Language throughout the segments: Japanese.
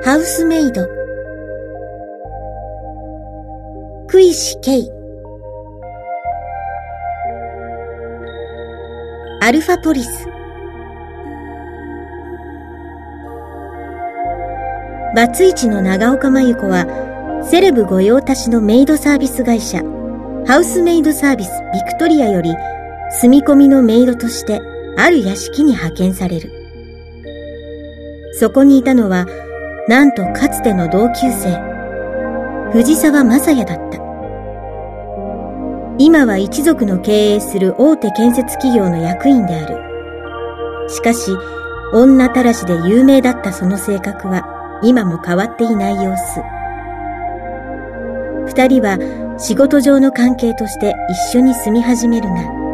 ハウスメイド、クイシケイ、アルファポリス、バツイチの長岡真由子はセレブ御用達のメイドサービス会社ハウスメイドサービスビクトリアより住み込みのメイドとしてある屋敷に派遣される。そこにいたのはなんとかつての同級生藤沢正也だった。今は一族の経営する大手建設企業の役員である。しかし女たらしで有名だったその性格は今も変わっていない様子。二人は仕事上の関係として一緒に住み始めるが、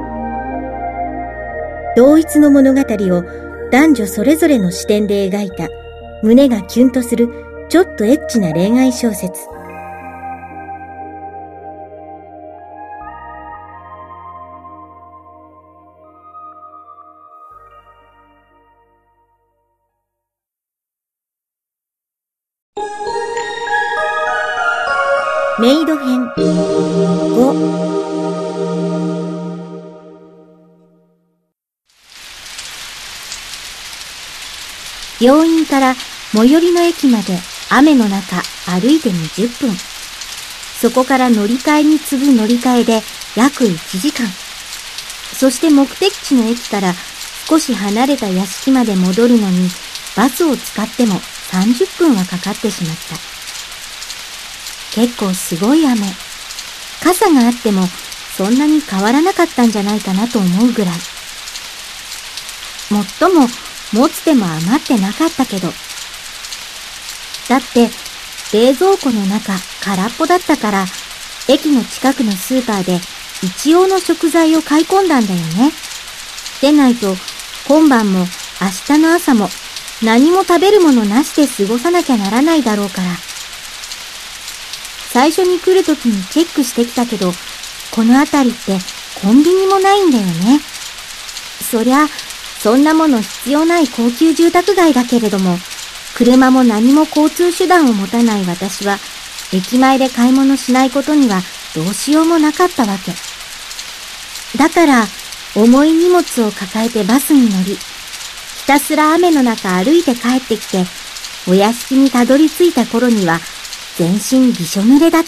同一の物語を男女それぞれの視点で描いた胸がキュンとするちょっとエッチな恋愛小説。メイド編5。病院から最寄りの駅まで雨の中歩いて20分。そこから乗り換えに次ぐ乗り換えで約1時間。そして目的地の駅から少し離れた屋敷まで戻るのにバスを使っても30分はかかってしまった。結構すごい雨。傘があってもそんなに変わらなかったんじゃないかなと思うぐらい。もっとも持つ手も余ってなかったけど。だって冷蔵庫の中空っぽだったから駅の近くのスーパーで一応の食材を買い込んだんだよね。でないと今晩も明日の朝も何も食べるものなしで過ごさなきゃならないだろうから。最初に来るときにチェックしてきたけど、この辺りってコンビニもないんだよね。そりゃ、そんなもの必要ない高級住宅街だけれども、車も何も交通手段を持たない私は、駅前で買い物しないことにはどうしようもなかったわけ。だから、重い荷物を抱えてバスに乗り、ひたすら雨の中歩いて帰ってきて、お屋敷にたどり着いた頃には、全身びしょ濡れだった。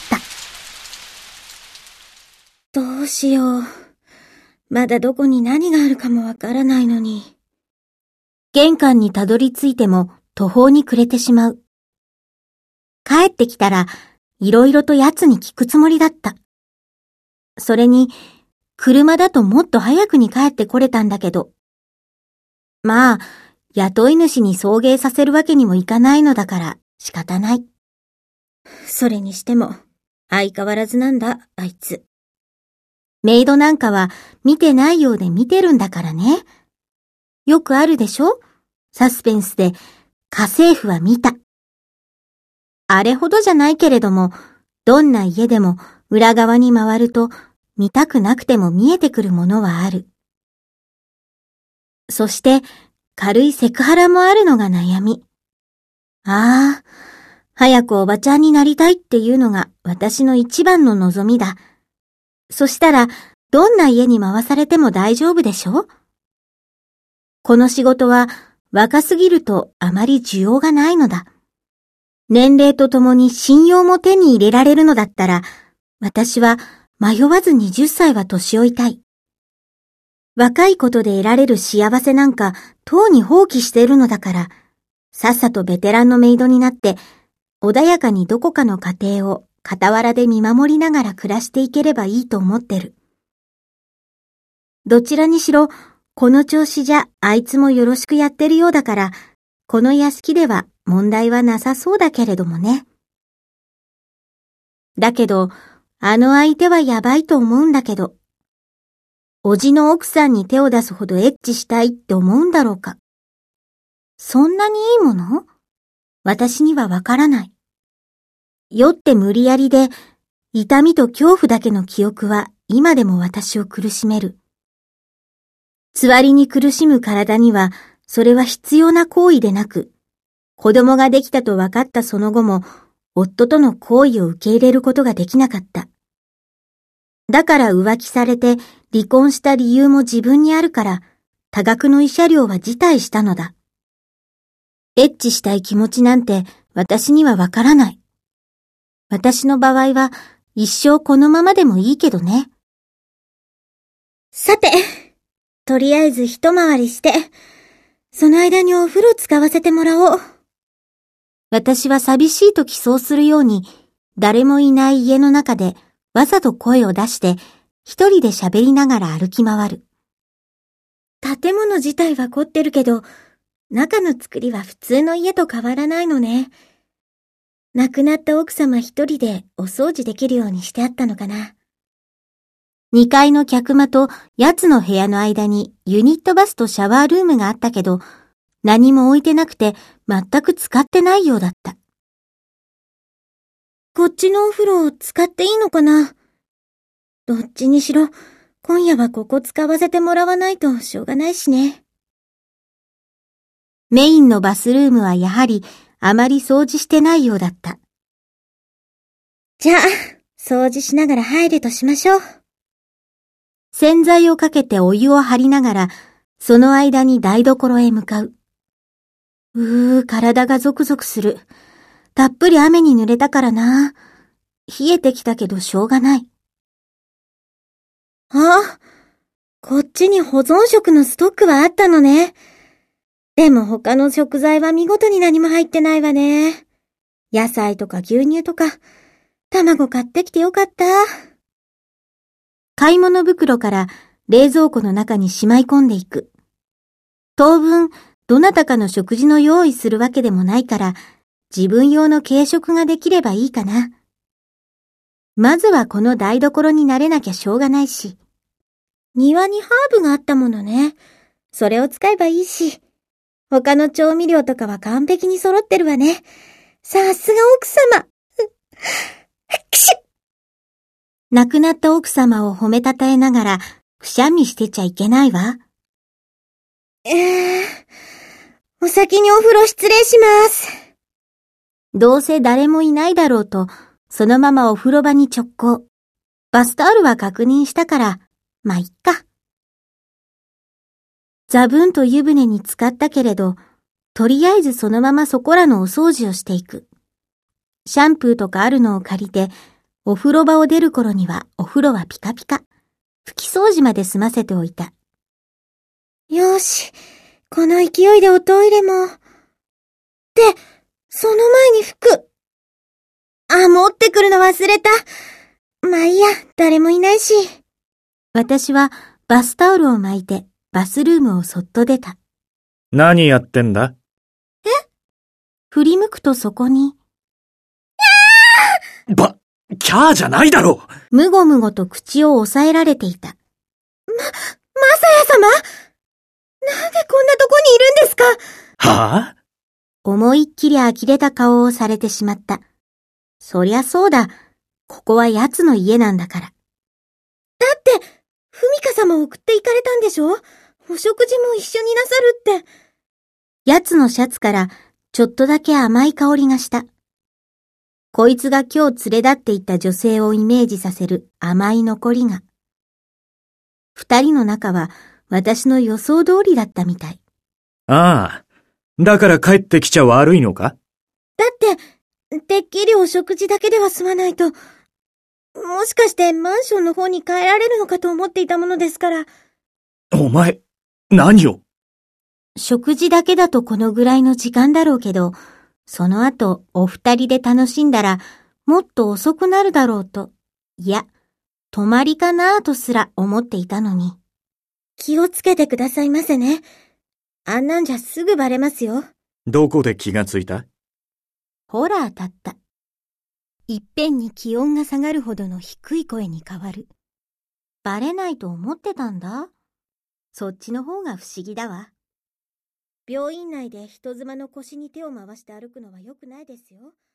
どうしよう。まだどこに何があるかもわからないのに。玄関にたどり着いても途方に暮れてしまう。帰ってきたらいろいろと奴に聞くつもりだった。それに車だともっと早くに帰ってこれたんだけど。まあ、雇い主に送迎させるわけにもいかないのだから仕方ない。それにしても、相変わらずなんだ、あいつ。メイドなんかは見てないようで見てるんだからね。よくあるでしょ？サスペンスで、家政婦は見た。あれほどじゃないけれども、どんな家でも裏側に回ると、見たくなくても見えてくるものはある。そして、軽いセクハラもあるのが悩み。ああ、早くおばちゃんになりたいっていうのが私の一番の望みだ。そしたら、どんな家に回されても大丈夫でしょ？この仕事は若すぎるとあまり需要がないのだ。年齢とともに信用も手に入れられるのだったら、私は迷わず20歳は年老いたい。若いことで得られる幸せなんか、とうに放棄しているのだから、さっさとベテランのメイドになって、穏やかにどこかの家庭を傍らで見守りながら暮らしていければいいと思ってる。どちらにしろ、この調子じゃあいつもよろしくやってるようだから、この屋敷では問題はなさそうだけれどもね。だけど、あの相手はやばいと思うんだけど、おじの奥さんに手を出すほどエッチしたいって思うんだろうか。そんなにいいもの？私にはわからない。酔って無理やりで、痛みと恐怖だけの記憶は今でも私を苦しめる。つわりに苦しむ体には、それは必要な行為でなく、 子供ができたと分かったその後も、夫との行為を受け入れることができなかった。だから浮気されて離婚した理由も自分にあるから、多額の慰謝料は辞退したのだ。エッチしたい気持ちなんて私にはわからない。私の場合は一生このままでもいいけどね。さて、とりあえず一回りして、その間にお風呂使わせてもらおう。私は寂しいときそうするように、誰もいない家の中でわざと声を出して、一人で喋りながら歩き回る。建物自体は凝ってるけど、中の作りは普通の家と変わらないのね。亡くなった奥様一人でお掃除できるようにしてあったのかな。2階の客間とやつの部屋の間にユニットバスとシャワールームがあったけど、何も置いてなくて全く使ってないようだった。こっちのお風呂を使っていいのかな？どっちにしろ、今夜はここ使わせてもらわないとしょうがないしね。メインのバスルームはやはりあまり掃除してないようだった。じゃあ、掃除しながら入るとしましょう。洗剤をかけてお湯を張りながら、その間に台所へ向かう。体がゾクゾクする。たっぷり雨に濡れたからな。冷えてきたけどしょうがない。あ、こっちに保存食のストックはあったのね。でも他の食材は見事に何も入ってないわね。野菜とか牛乳とか、卵買ってきてよかった。買い物袋から冷蔵庫の中にしまい込んでいく。当分、どなたかの食事の用意するわけでもないから、自分用の軽食ができればいいかな。まずはこの台所に慣れなきゃしょうがないし。庭にハーブがあったものね。それを使えばいいし。他の調味料とかは完璧に揃ってるわね。さすが奥様。くしゅっ。亡くなった奥様を褒めたたえながら、くしゃみしてちゃいけないわ。お先にお風呂失礼します。どうせ誰もいないだろうと、そのままお風呂場に直行。バスタオルは確認したから、まあ、いっか。ザブンと湯船に浸かったけれど、とりあえずそのままそこらのお掃除をしていく。シャンプーとかあるのを借りて、お風呂場を出る頃にはお風呂はピカピカ。拭き掃除まで済ませておいた。よし、この勢いでおトイレも。で、その前に服。持ってくるの忘れた。まあいいや、誰もいないし。私はバスタオルを巻いてバスルームをそっと出た。 何やってんだ？ 振り向くとそこに。 キャーじゃないだろう。 むごむごと口を押さえられていた。まさや様？なんでこんなとこにいるんですか？ はぁ？ 思いっきり呆れた顔をされてしまった。そりゃそうだ。ここは奴の家なんだから。だって、ふみか様を送って行かれたんでしょ？お食事も一緒になさるって。奴のシャツからちょっとだけ甘い香りがした。こいつが今日連れ立っていった女性をイメージさせる甘い残りが。二人の仲は私の予想通りだったみたい。 ああ、だから帰ってきちゃ悪いのか？ だって、てっきりお食事だけでは済まないと、もしかしてマンションの方に帰られるのかと思っていたものですから。 お前、何を？ 食事だけだとこのぐらいの時間だろうけど、その後お二人で楽しんだらもっと遅くなるだろうと、いや、泊まりかなぁとすら思っていたのに。気をつけてくださいませね。あんなんじゃすぐバレますよ。 どこで気がついた？ ほら当たった。いっぺんに気温が下がるほどの低い声に変わる。バレないと思ってたんだ。そっちの方が不思議だわ。病院内で人妻の腰に手を回して歩くのは良くないですよ。